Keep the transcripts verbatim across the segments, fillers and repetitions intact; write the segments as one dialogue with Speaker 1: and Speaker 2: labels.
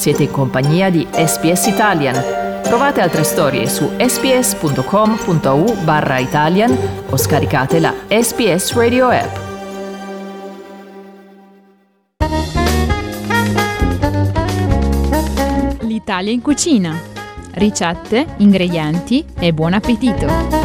Speaker 1: Siete in compagnia di S B S Italian. Trovate altre storie su sbs.com.au barra Italian o scaricate la S B S Radio app.
Speaker 2: L'Italia in cucina. Ricette, ingredienti e buon appetito!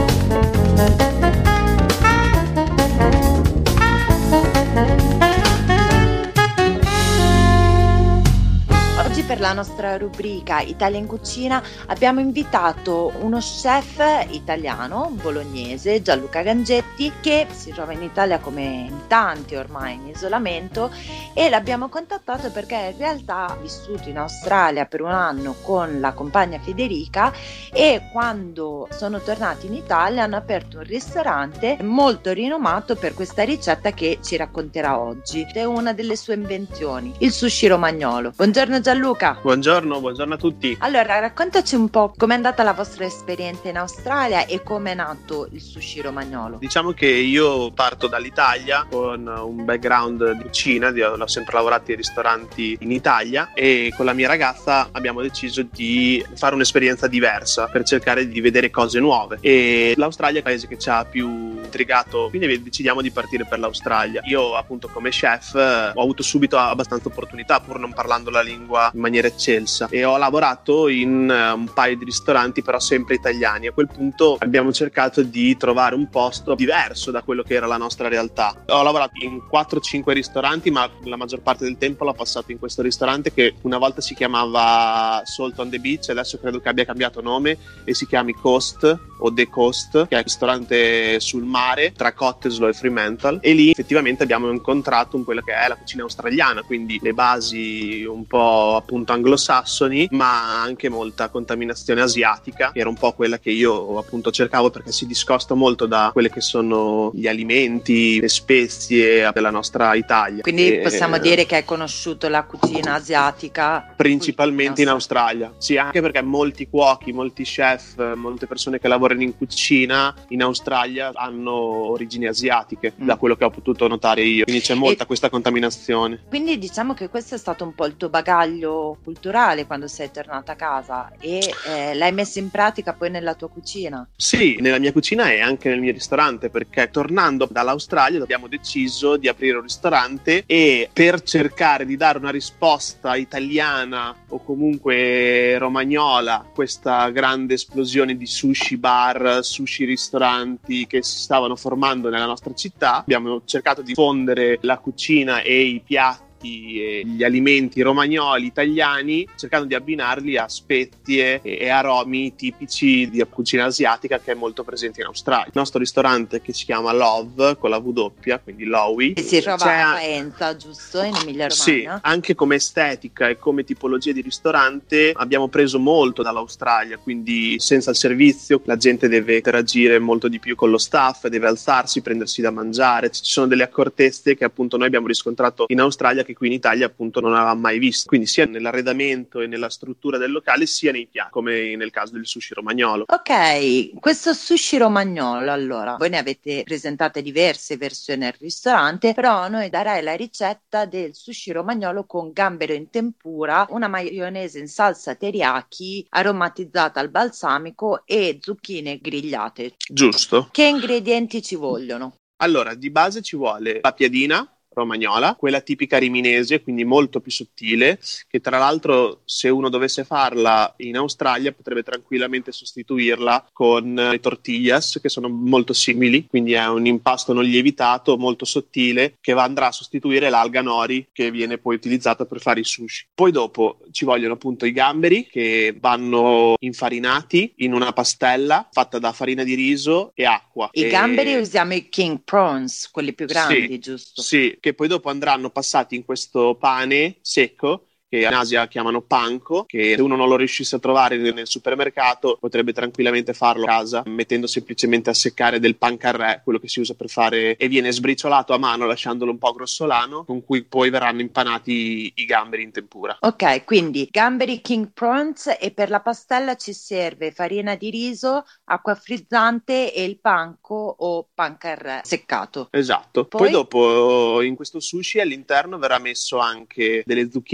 Speaker 3: Per la nostra rubrica Italia in cucina abbiamo invitato uno chef italiano, bolognese, Gianluca Gangetti, che si trova in Italia come in tanti ormai in isolamento, e l'abbiamo contattato perché in realtà ha vissuto in Australia per un anno con la compagna Federica, e quando sono tornati in Italia hanno aperto un ristorante molto rinomato per questa ricetta che ci racconterà oggi. È una delle sue invenzioni, il sushi romagnolo. Buongiorno Gianluca.
Speaker 4: Buongiorno, buongiorno a tutti.
Speaker 3: Allora, raccontaci un po' com'è andata la vostra esperienza in Australia e come è nato il sushi romagnolo.
Speaker 4: Diciamo che io parto dall'Italia con un background di cucina, ho sempre lavorato in ristoranti in Italia, e con la mia ragazza abbiamo deciso di fare un'esperienza diversa per cercare di vedere cose nuove, e l'Australia è il paese che ci ha più intrigato, quindi decidiamo di partire per l'Australia. Io appunto come chef ho avuto subito abbastanza opportunità, pur non parlando la lingua in maniera eccelsa, e ho lavorato in uh, un paio di ristoranti, però sempre italiani. A quel punto abbiamo cercato di trovare un posto diverso da quello che era la nostra realtà. Ho lavorato in quattro cinque ristoranti, ma la maggior parte del tempo l'ho passato in questo ristorante che una volta si chiamava Salt on the Beach, adesso credo che abbia cambiato nome e si chiami Coast o The Coast, che è un ristorante sul mare tra Cottesloe e Fremantle, e lì effettivamente abbiamo incontrato quella che è la cucina australiana, quindi le basi un po' appunto anglosassoni, ma anche molta contaminazione asiatica. Era un po' quella che io appunto cercavo, perché si discosta molto da quelle che sono gli alimenti, le spezie della nostra Italia.
Speaker 3: Quindi
Speaker 4: e,
Speaker 3: possiamo dire che hai conosciuto la cucina asiatica
Speaker 4: principalmente in Australia. Sì, anche perché molti cuochi, molti chef, molte persone che lavorano in cucina in Australia hanno origini asiatiche, mm. da quello che ho potuto notare io. Quindi c'è molta e questa contaminazione.
Speaker 3: Quindi diciamo che questo è stato un po' il tuo bagaglio culturale quando sei tornata a casa, e eh, l'hai messo in pratica poi nella tua cucina?
Speaker 4: Sì, nella mia cucina e anche nel mio ristorante, perché tornando dall'Australia abbiamo deciso di aprire un ristorante, e per cercare di dare una risposta italiana o comunque romagnola a questa grande esplosione di sushi bar, sushi ristoranti che si stavano formando nella nostra città, abbiamo cercato di fondere la cucina e i piatti e gli alimenti romagnoli italiani, cercando di abbinarli a spezie e aromi tipici di cucina asiatica che è molto presente in Australia. Il nostro ristorante, che si chiama Love con la W, quindi Lowy,
Speaker 3: e si trova a Faenza, giusto? In Emilia Romagna?
Speaker 4: Sì, anche come estetica e come tipologia di ristorante abbiamo preso molto dall'Australia, quindi senza il servizio la gente deve interagire molto di più con lo staff, deve alzarsi, prendersi da mangiare, ci sono delle accortezze che appunto noi abbiamo riscontrato in Australia che qui in Italia appunto non avevamo mai visto, quindi sia nell'arredamento e nella struttura del locale sia nei piatti, come nel caso del sushi romagnolo.
Speaker 3: Ok, questo sushi romagnolo, allora voi ne avete presentate diverse versioni al ristorante, però a noi darai la ricetta del sushi romagnolo con gambero in tempura, una maionese in salsa teriyaki aromatizzata al balsamico e zucchine grigliate.
Speaker 4: Giusto.
Speaker 3: Che ingredienti ci vogliono?
Speaker 4: Allora, di base ci vuole la piadina romagnola, quella tipica riminese, quindi molto più sottile, che tra l'altro se uno dovesse farla in Australia potrebbe tranquillamente sostituirla con le tortillas, che sono molto simili, quindi è un impasto non lievitato molto sottile che va, andrà a sostituire l'alga nori che viene poi utilizzata per fare i sushi. Poi dopo ci vogliono appunto i gamberi, che vanno infarinati in una pastella fatta da farina di riso e acqua.
Speaker 3: I
Speaker 4: e...
Speaker 3: gamberi usiamo i king prawns, quelli più grandi,
Speaker 4: sì,
Speaker 3: giusto?
Speaker 4: Sì, che poi dopo andranno passati in questo pane secco che in Asia chiamano panko, che se uno non lo riuscisse a trovare nel supermercato potrebbe tranquillamente farlo a casa mettendo semplicemente a seccare del pancarré, quello che si usa per fare, e viene sbriciolato a mano lasciandolo un po' grossolano, con cui poi verranno impanati i gamberi in tempura.
Speaker 3: Ok, quindi gamberi king prawns, e per la pastella ci serve farina di riso, acqua frizzante e il panko o pancarré seccato.
Speaker 4: Esatto. Poi? Poi dopo in questo sushi all'interno verrà messo anche delle zucchine grigliate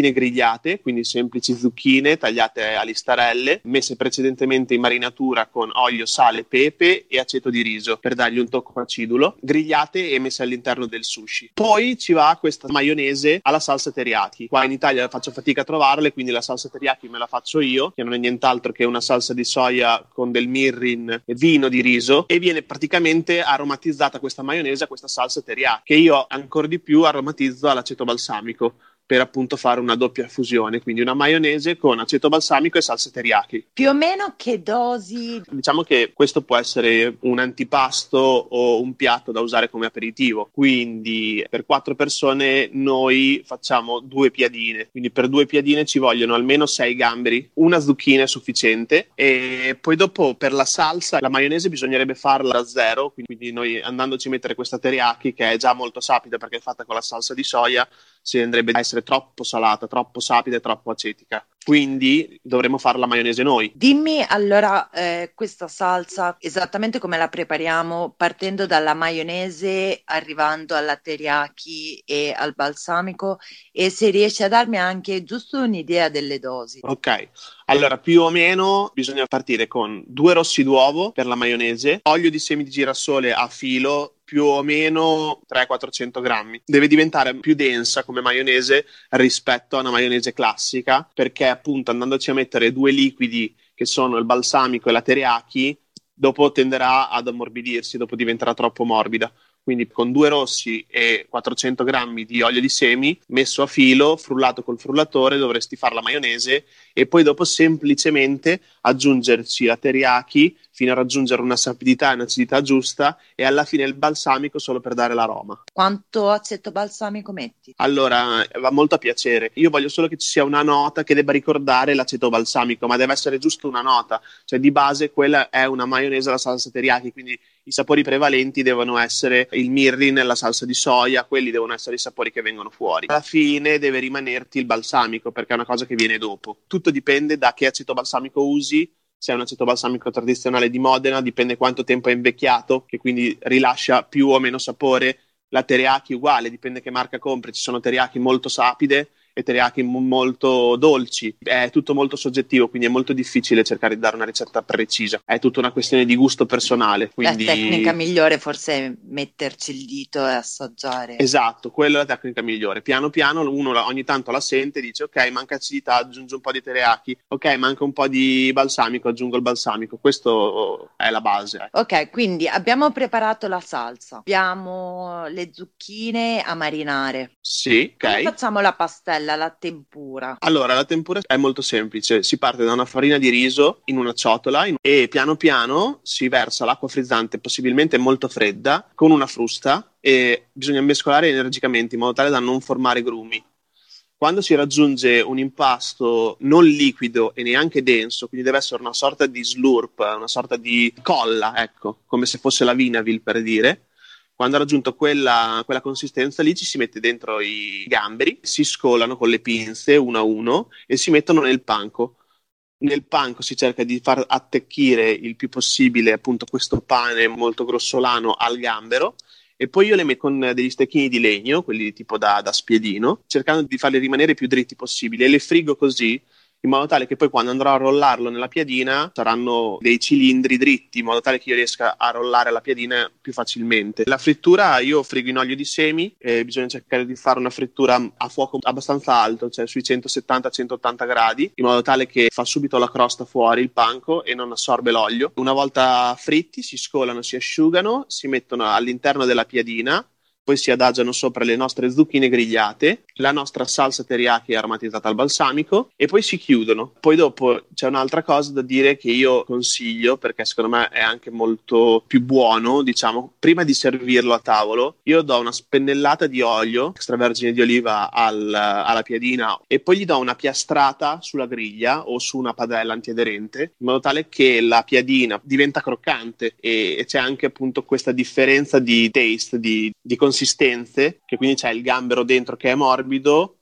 Speaker 4: grigliate, quindi semplici zucchine tagliate a listarelle, messe precedentemente in marinatura con olio, sale, pepe e aceto di riso per dargli un tocco acidulo, grigliate e messe all'interno del sushi. Poi ci va questa maionese alla salsa teriyaki. Qua in Italia faccio fatica a trovarle, quindi la salsa teriyaki me la faccio io, che non è nient'altro che una salsa di soia con del mirin e vino di riso, e viene praticamente aromatizzata questa maionese a questa salsa teriyaki, che io ancora di più aromatizzo all'aceto balsamico per appunto fare una doppia fusione, quindi una maionese con aceto balsamico e salsa teriyaki.
Speaker 3: Più o meno che dosi?
Speaker 4: Diciamo che questo può essere un antipasto o un piatto da usare come aperitivo, quindi per quattro persone noi facciamo due piadine, quindi per due piadine ci vogliono almeno sei gamberi, una zucchina è sufficiente, e poi dopo per la salsa la maionese bisognerebbe farla da zero, quindi noi andandoci a mettere questa teriyaki che è già molto sapida perché è fatta con la salsa di soia, si andrebbe a essere troppo salata, troppo sapida e troppo acetica. Quindi dovremmo fare la maionese noi.
Speaker 3: Dimmi allora eh, questa salsa esattamente come la prepariamo, partendo dalla maionese, arrivando alla teriyaki e al balsamico, e se riesci a darmi anche giusto un'idea delle dosi.
Speaker 4: Ok, allora più o meno bisogna partire con due rossi d'uovo per la maionese, olio di semi di girasole a filo, più o meno trecento quattrocento grammi. Deve diventare più densa come maionese rispetto a una maionese classica, perché appunto andandoci a mettere due liquidi che sono il balsamico e la teriyaki, dopo tenderà ad ammorbidirsi, dopo diventerà troppo morbida. Quindi con due rossi e quattrocento grammi di olio di semi messo a filo, frullato col frullatore, dovresti fare la maionese e poi dopo semplicemente aggiungerci la teriyaki fino a raggiungere una sapidità e un'acidità giusta, e alla fine il balsamico solo per dare l'aroma.
Speaker 3: Quanto aceto balsamico metti?
Speaker 4: Allora, va molto a piacere. Io voglio solo che ci sia una nota che debba ricordare l'aceto balsamico, ma deve essere giusto una nota. Cioè di base quella è una maionese alla salsa teriyaki, quindi i sapori prevalenti devono essere il mirin e la salsa di soia, quelli devono essere i sapori che vengono fuori. Alla fine deve rimanerti il balsamico, perché è una cosa che viene dopo. Tutto dipende da che aceto balsamico usi. Se è un aceto balsamico tradizionale di Modena, dipende quanto tempo è invecchiato, che quindi rilascia più o meno sapore. La teriyaki uguale, dipende che marca compri. Ci sono teriyaki molto sapide e teriyaki m- molto dolci. È tutto molto soggettivo, quindi è molto difficile cercare di dare una ricetta precisa. È tutta una questione di gusto personale. Quindi...
Speaker 3: La tecnica migliore forse è metterci il dito e assaggiare.
Speaker 4: Esatto, quella è la tecnica migliore. Piano piano uno la, ogni tanto la sente e dice ok, manca acidità, aggiungo un po' di teriyaki. Ok, manca un po' di balsamico, aggiungo il balsamico. Questo è la base.
Speaker 3: Ok, quindi abbiamo preparato la salsa, abbiamo le zucchine a marinare.
Speaker 4: Sì, ok.
Speaker 3: Come facciamo la pastella? La tempura.
Speaker 4: Allora, la tempura è molto semplice. Si parte da una farina di riso in una ciotola e piano piano si versa l'acqua frizzante, possibilmente molto fredda, con una frusta, e bisogna mescolare energicamente in modo tale da non formare grumi. Quando si raggiunge un impasto non liquido e neanche denso, quindi deve essere una sorta di slurp, una sorta di colla, ecco, come se fosse la Vinavil per dire. Quando ha raggiunto quella, quella consistenza lì ci si mette dentro i gamberi, si scolano con le pinze uno a uno e si mettono nel panco. Nel panco si cerca di far attecchire il più possibile appunto questo pane molto grossolano al gambero, e poi io le metto con degli stecchini di legno, quelli tipo da, da spiedino, cercando di farli rimanere più dritti possibile, e le friggo così in modo tale che poi quando andrò a rollarlo nella piadina saranno dei cilindri dritti, in modo tale che io riesca a rollare la piadina più facilmente. La frittura io frigo in olio di semi, e bisogna cercare di fare una frittura a fuoco abbastanza alto, cioè sui centosettanta centottanta gradi, in modo tale che fa subito la crosta fuori il panco e non assorbe l'olio. Una volta fritti si scolano, si asciugano, si mettono all'interno della piadina, poi si adagiano sopra le nostre zucchine grigliate, la nostra salsa teriyaki aromatizzata al balsamico, e poi si chiudono. Poi dopo c'è un'altra cosa da dire che io consiglio, perché secondo me è anche molto più buono, diciamo, prima di servirlo a tavolo, io do una spennellata di olio extravergine di oliva al, alla piadina, e poi gli do una piastrata sulla griglia o su una padella antiaderente, in modo tale che la piadina diventa croccante, e, e c'è anche appunto questa differenza di taste, di, di consistenze, che quindi c'è il gambero dentro che è morbido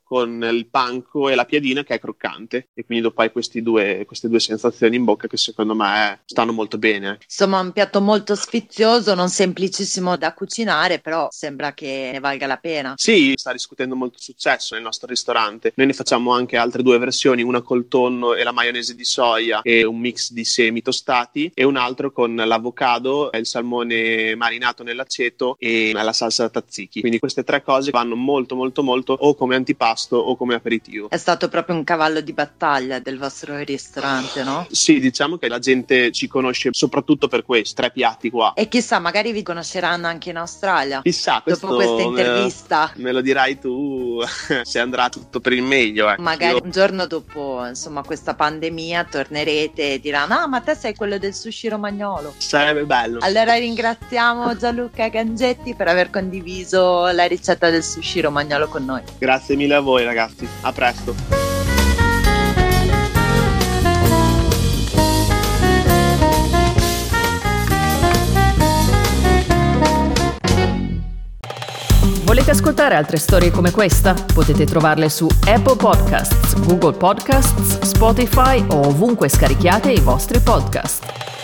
Speaker 4: con il panko e la piadina che è croccante, e quindi dopo hai questi due, queste due sensazioni in bocca che secondo me stanno molto bene.
Speaker 3: Insomma, un piatto molto sfizioso, non semplicissimo da cucinare, però sembra che ne valga la pena.
Speaker 4: Sì, sta riscuotendo molto successo nel nostro ristorante. Noi ne facciamo anche altre due versioni, una col tonno e la maionese di soia e un mix di semi tostati, e un altro con l'avocado, il salmone marinato nell'aceto e la salsa tzatziki. Quindi queste tre cose vanno molto molto molto o come antipasto o come aperitivo.
Speaker 3: È stato proprio un cavallo di battaglia del vostro ristorante, no?
Speaker 4: Sì, diciamo che la gente ci conosce soprattutto per questi tre piatti qua.
Speaker 3: E chissà, magari vi conosceranno anche in Australia.
Speaker 4: Chissà, questo
Speaker 3: dopo questa intervista.
Speaker 4: Me, me lo dirai tu se andrà tutto per il meglio. Ecco.
Speaker 3: Magari
Speaker 4: Io...
Speaker 3: un giorno dopo, insomma, questa pandemia tornerete e diranno: ah, ma te sei quello del sushi romagnolo.
Speaker 4: Sarebbe bello.
Speaker 3: Allora ringraziamo Gianluca Gangetti per aver condiviso la ricetta del sushi romagnolo con noi.
Speaker 4: Grazie mille a voi ragazzi, a presto.
Speaker 1: Volete ascoltare altre storie come questa? Potete trovarle su Apple Podcasts, Google Podcasts, Spotify o ovunque scarichiate i vostri podcast.